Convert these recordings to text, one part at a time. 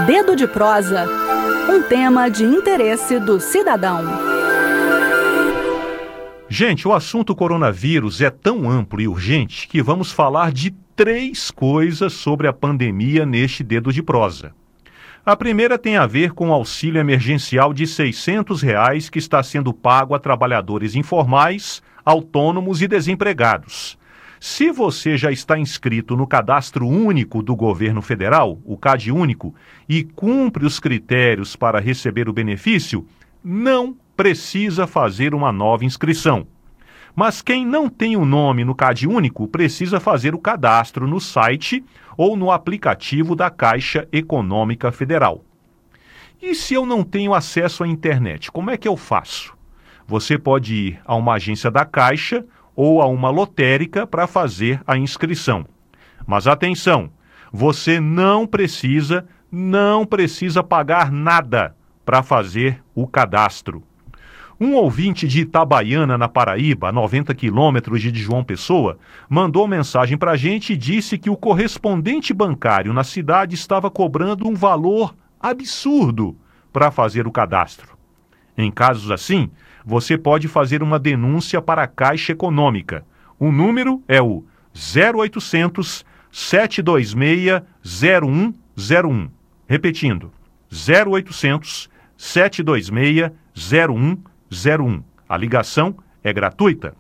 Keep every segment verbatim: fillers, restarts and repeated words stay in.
Dedo de Prosa, um tema de interesse do cidadão. Gente, o assunto coronavírus é tão amplo e urgente que vamos falar de três coisas sobre a pandemia neste Dedo de Prosa. A primeira tem a ver com o auxílio emergencial de seiscentos reais que está sendo pago a trabalhadores informais, autônomos e desempregados. Se você já está inscrito no Cadastro Único do Governo Federal, o CadÚnico, e cumpre os critérios para receber o benefício, não precisa fazer uma nova inscrição. Mas quem não tem o nome no CadÚnico precisa fazer o cadastro no site ou no aplicativo da Caixa Econômica Federal. E se eu não tenho acesso à internet, como é que eu faço? Você pode ir a uma agência da Caixa ou a uma lotérica para fazer a inscrição. Mas atenção, você não precisa, não precisa pagar nada para fazer o cadastro. Um ouvinte de Itabaiana, na Paraíba, a noventa quilômetros de João Pessoa, mandou mensagem para a gente e disse que o correspondente bancário na cidade estava cobrando um valor absurdo para fazer o cadastro. Em casos assim, você pode fazer uma denúncia para a Caixa Econômica. O número é o zero oitocentos, sete dois seis, zero um zero um. Repetindo, zero oitocentos, sete dois seis, zero um zero um. A ligação é gratuita.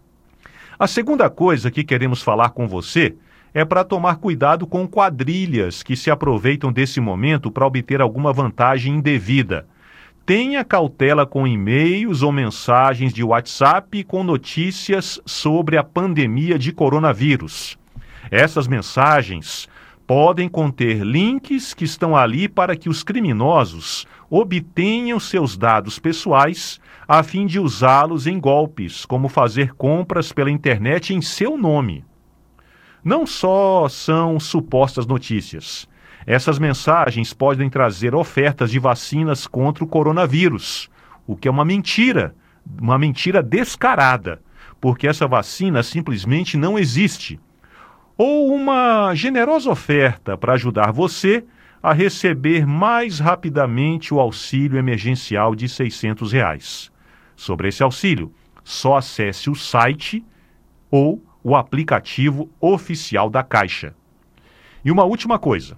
A segunda coisa que queremos falar com você é para tomar cuidado com quadrilhas que se aproveitam desse momento para obter alguma vantagem indevida. Tenha cautela com e-mails ou mensagens de WhatsApp com notícias sobre a pandemia de coronavírus. Essas mensagens podem conter links que estão ali para que os criminosos obtenham seus dados pessoais a fim de usá-los em golpes, como fazer compras pela internet em seu nome. Não só são supostas notícias. Essas mensagens podem trazer ofertas de vacinas contra o coronavírus, o que é uma mentira, uma mentira descarada, porque essa vacina simplesmente não existe. Ou uma generosa oferta para ajudar você a receber mais rapidamente o auxílio emergencial de seiscentos reais. Sobre esse auxílio, só acesse o site ou o aplicativo oficial da Caixa. E uma última coisa.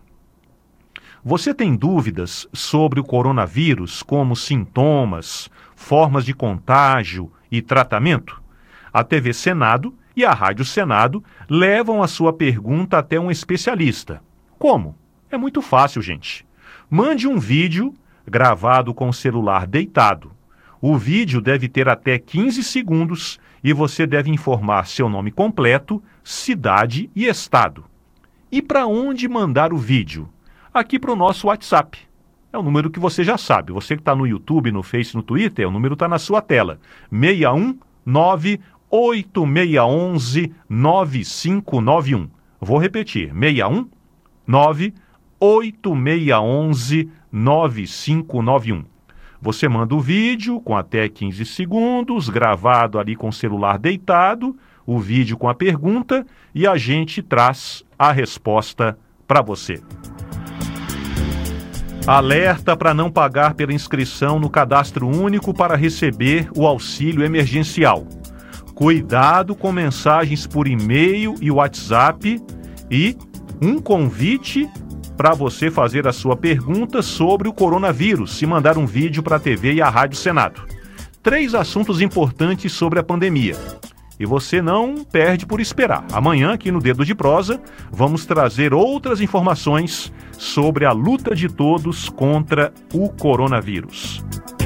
Você tem dúvidas sobre o coronavírus, como sintomas, formas de contágio e tratamento? A T V Senado e a Rádio Senado levam a sua pergunta até um especialista. Como? É muito fácil, gente. Mande um vídeo gravado com o celular deitado. O vídeo deve ter até quinze segundos e você deve informar seu nome completo, cidade e estado. E para onde mandar o vídeo? Aqui para o nosso WhatsApp. É o número que você já sabe. Você que está no YouTube, no Face, no Twitter, o número está na sua tela. seis um nove, oito seis um, nove cinco nove um. Vou repetir. seis um nove, oito seis um, nove cinco nove um. Você manda o vídeo com até quinze segundos, gravado ali com o celular deitado, o vídeo com a pergunta e a gente traz a resposta para você. Alerta para não pagar pela inscrição no Cadastro Único para receber o auxílio emergencial. Cuidado com mensagens por e-mail e WhatsApp e um convite para você fazer a sua pergunta sobre o coronavírus, se mandar um vídeo para a T V e a Rádio Senado. Três assuntos importantes sobre a pandemia. E você não perde por esperar. Amanhã, aqui no Dedo de Prosa, vamos trazer outras informações sobre a luta de todos contra o coronavírus.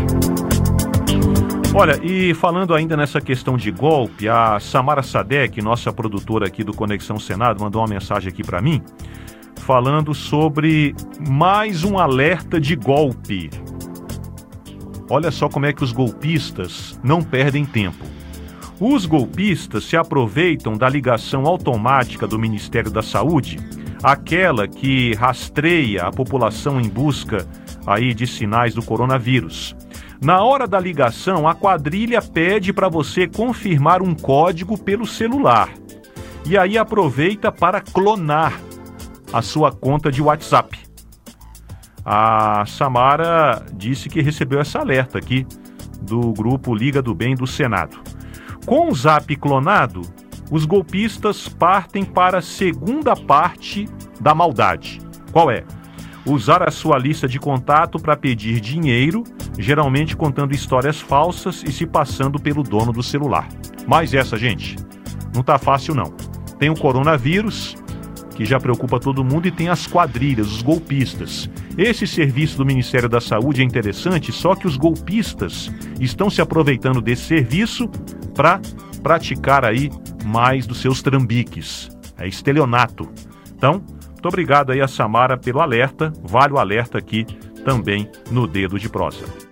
Olha, e falando ainda nessa questão de golpe, a Samara Sadek, nossa produtora aqui do Conexão Senado, mandou uma mensagem aqui para mim, falando sobre mais um alerta de golpe. Olha só como é que os golpistas não perdem tempo. Os golpistas se aproveitam da ligação automática do Ministério da Saúde, aquela que rastreia a população em busca aí de sinais do coronavírus. Na hora da ligação, a quadrilha pede para você confirmar um código pelo celular. E aí aproveita para clonar a sua conta de WhatsApp. A Samara disse que recebeu essa alerta aqui do grupo Liga do Bem do Senado. Com o Zap clonado, os golpistas partem para a segunda parte da maldade. Qual é? Usar a sua lista de contato para pedir dinheiro, geralmente contando histórias falsas e se passando pelo dono do celular. Mas essa, gente, não tá fácil não. Tem o coronavírus, que já preocupa todo mundo, e tem as quadrilhas, os golpistas. Esse serviço do Ministério da Saúde é interessante, só que os golpistas estão se aproveitando desse serviço para praticar aí mais dos seus trambiques. É estelionato. Então, muito obrigado aí a Samara pelo alerta. Vale o alerta aqui também no Dedo de Prosa.